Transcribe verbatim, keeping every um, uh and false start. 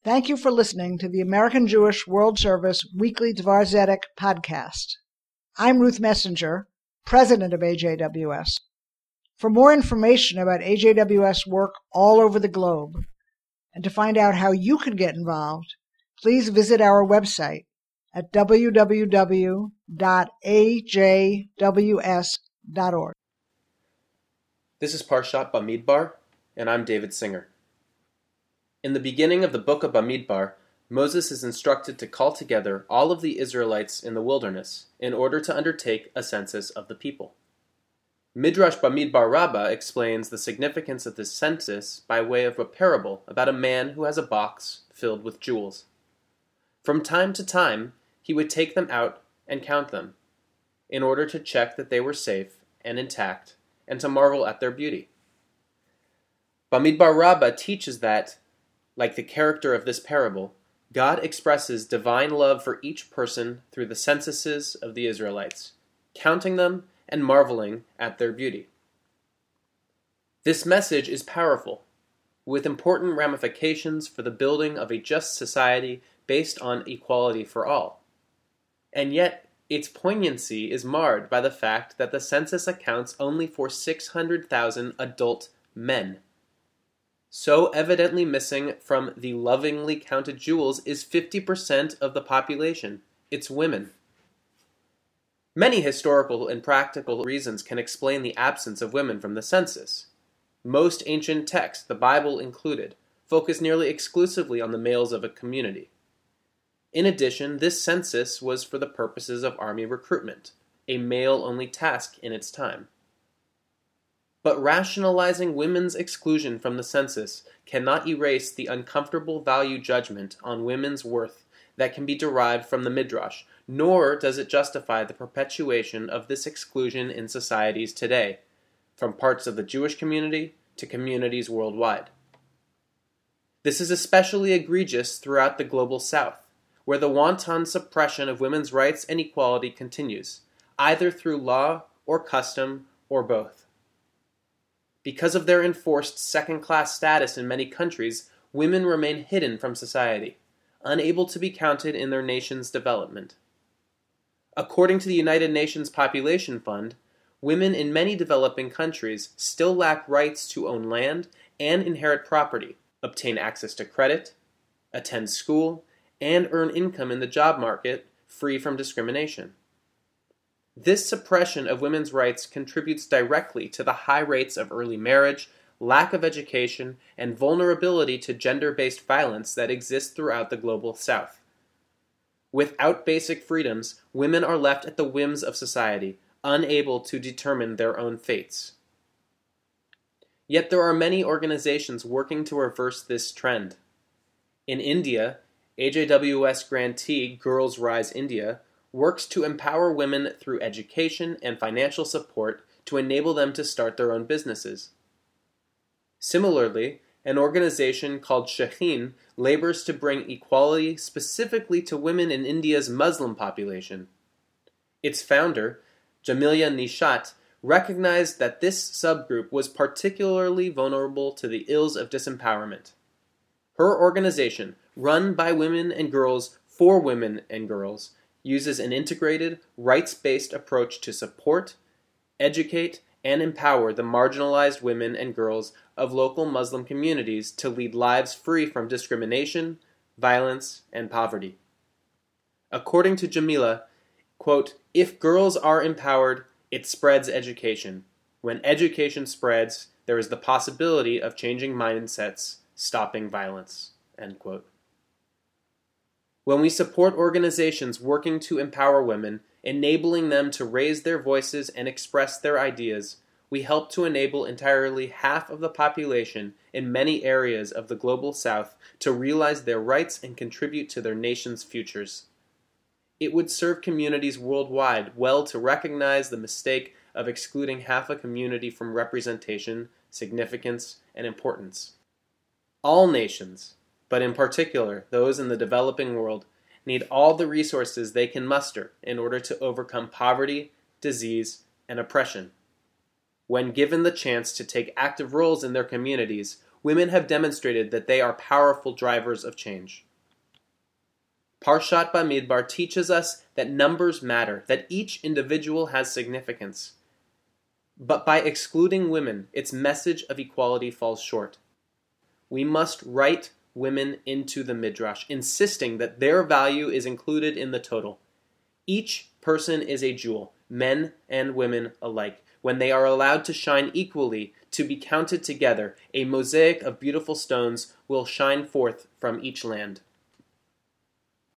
Thank you for listening to the American Jewish World Service Weekly Dvar Zedek podcast. I'm Ruth Messenger, president of A J W S. For more information about A J W S work all over the globe, and to find out how you can get involved, please visit our website at w w w dot a j w s dot org. This is Parshat Bamidbar, and I'm David Singer. In the beginning of the book of Bamidbar, Moses is instructed to call together all of the Israelites in the wilderness in order to undertake a census of the people. Midrash Bamidbar Rabbah explains the significance of this census by way of a parable about a man who has a box filled with jewels. From time to time, he would take them out and count them, in order to check that they were safe and intact, and to marvel at their beauty. Bamidbar Rabbah teaches that, like the character of this parable, God expresses divine love for each person through the censuses of the Israelites, counting them and marveling at their beauty. This message is powerful, with important ramifications for the building of a just society based on equality for all. And yet, its poignancy is marred by the fact that the census accounts only for six hundred thousand adult men. So evidently missing from the lovingly counted jewels is fifty percent of the population. It's women. Many historical and practical reasons can explain the absence of women from the census. Most ancient texts, the Bible included, focus nearly exclusively on the males of a community. In addition, this census was for the purposes of army recruitment, a male-only task in its time. But rationalizing women's exclusion from the census cannot erase the uncomfortable value judgment on women's worth that can be derived from the Midrash, nor does it justify the perpetuation of this exclusion in societies today, from parts of the Jewish community to communities worldwide. This is especially egregious throughout the global South, where the wanton suppression of women's rights and equality continues, either through law or custom or both. Because of their enforced second-class status in many countries, women remain hidden from society, unable to be counted in their nation's development. According to the United Nations Population Fund, women in many developing countries still lack rights to own land and inherit property, obtain access to credit, attend school, and earn income in the job market free from discrimination. This suppression of women's rights contributes directly to the high rates of early marriage, lack of education, and vulnerability to gender-based violence that exist throughout the global South. Without basic freedoms, women are left at the whims of society, unable to determine their own fates. Yet there are many organizations working to reverse this trend. In India, A J W S grantee Girls Rise India works to empower women through education and financial support to enable them to start their own businesses. Similarly, an organization called Shaheen labors to bring equality specifically to women in India's Muslim population. Its founder, Jamila Nishat, recognized that this subgroup was particularly vulnerable to the ills of disempowerment. Her organization, run by women and girls for women and girls, uses an integrated, rights-based approach to support, educate, and empower the marginalized women and girls of local Muslim communities to lead lives free from discrimination, violence, and poverty. According to Jamila, quote, "If girls are empowered, it spreads education. When education spreads, there is the possibility of changing mindsets, stopping violence," end quote. When we support organizations working to empower women, enabling them to raise their voices and express their ideas, we help to enable entirely half of the population in many areas of the global South to realize their rights and contribute to their nation's futures. It would serve communities worldwide well to recognize the mistake of excluding half a community from representation, significance, and importance. All nations, but in particular those in the developing world, need all the resources they can muster in order to overcome poverty, disease, and oppression. When given the chance to take active roles in their communities, women have demonstrated that they are powerful drivers of change. Parshat Bamidbar teaches us that numbers matter, that each individual has significance. But by excluding women, its message of equality falls short. We must write women into the Midrash, insisting that their value is included in the total. Each person is a jewel, men and women alike. When they are allowed to shine equally, to be counted together, a mosaic of beautiful stones will shine forth from each land.